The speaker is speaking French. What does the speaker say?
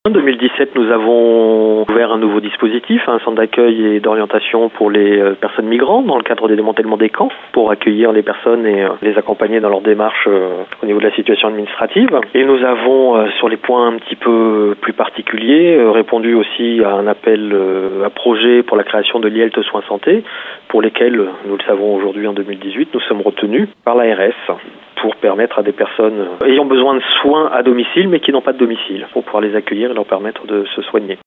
En 2017, nous avons ouvert un nouveau dispositif, un centre d'accueil et d'orientation pour les personnes migrantes dans le cadre des démantèlements des camps, pour accueillir les personnes et les accompagner dans leur démarche au niveau de la situation administrative. Et nous avons, sur les points un petit peu plus particuliers, répondu aussi à un appel à projet pour la création de l'IELT Soins Santé, pour lesquels, nous le savons aujourd'hui en 2018, nous sommes retenus par l'ARS pour permettre à des personnes ayant besoin de soins à domicile mais qui n'ont pas de domicile, pour pouvoir les accueillir et leur permettre de se soigner.